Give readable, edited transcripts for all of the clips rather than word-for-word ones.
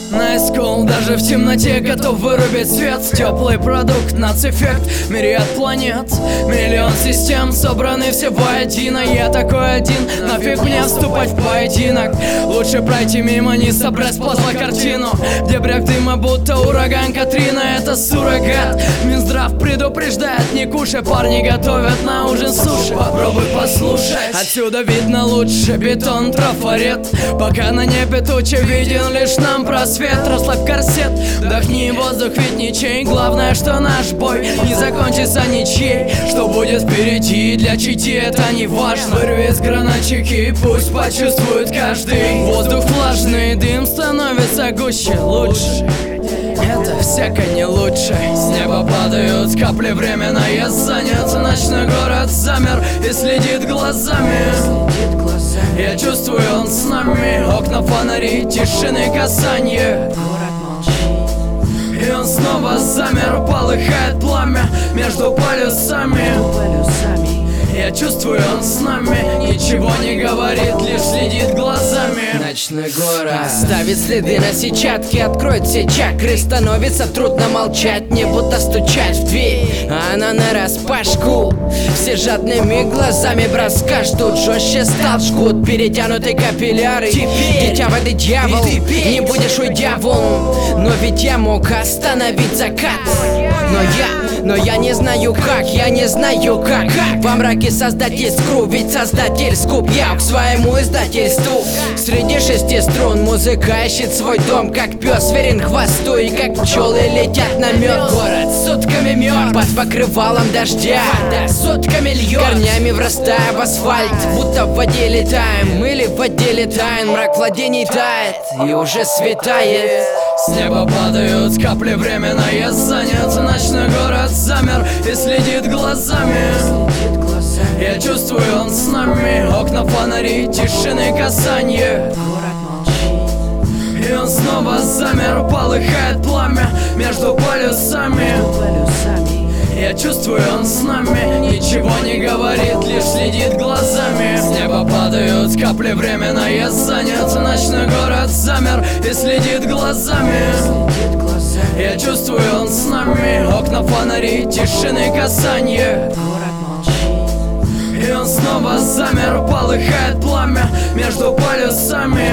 Nice cool, даже в темноте готов вырубить свет. Теплый продукт, нацэффект, мириад планет, миллион систем, собраны все воедино. Я такой один, нафиг мне вступать в поединок. Лучше пройти мимо, не собрать с пазла картину, где бряк дыма, будто ураган Катрина. Это суррогат, Минздрав предупреждает: не кушай, парни готовят на ужин суши. Попробуй послушать, отсюда видно лучше бетон, трафарет. Пока на небе тучи, виден лишь нам просвет. Расслабь корсет, вдохни воздух, ведь ничей. Главное, что наш бой не закончится ничей. Что будет впереди, для чити это не важно. Вырви из гранатчики, пусть почувствует каждый. Воздух влажный, дым становится гуще, лучше. Это всяко не лучше. С неба падают капли, временное занят. Ночной город замер и следит глазами. Я чувствую, он с нами. Окна, фонари, тишины, касанье. И он снова замер, полыхает пламя между полюсами. Я чувствую, он с нами. Ничего не говорит, лишь следит глазами. Ночной город оставит следы на сетчатке, откроет все чакры. Становится трудно молчать, не будто стучать в дверь, а она нараспашку. Все жадными глазами броска ждут. Жестче стал жгут, перетянутые капилляры. Дитя воды дьявол, не будешь уйдя вон. Но ведь я мог остановить закат. Но я не знаю как, я не знаю как. Во мраке создатель скру, ведь создатель скуп. Я к своему издательству среди 6 струн. Музыка ищет свой дом, как пес верен хвосту. И как пчелы летят на мед. Город сутками мертв под покрывалом дождя, вода сутками льет, корнями врастая в асфальт. Будто в воде летаем, или в воде летаем. Мрак владений тает, и уже светает. С неба падают капли, временное занят. Ночной город замер и следит глазами. Я чувствую, он с нами. Окна, фонари, тишины, касанье. И он снова замер, полыхает пламя между полюсами. Я чувствую, он с нами. Ничего не говорит, лишь следит глазами. С неба падают капли, временное занят. Ночной город замер и следит глазами. Я чувствую, он с нами. Окна, фонари, тишины, касанье. И он снова замер, полыхает пламя между полюсами.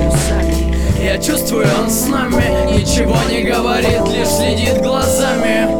Я чувствую, он с нами. Ничего не говорит, лишь следит глазами.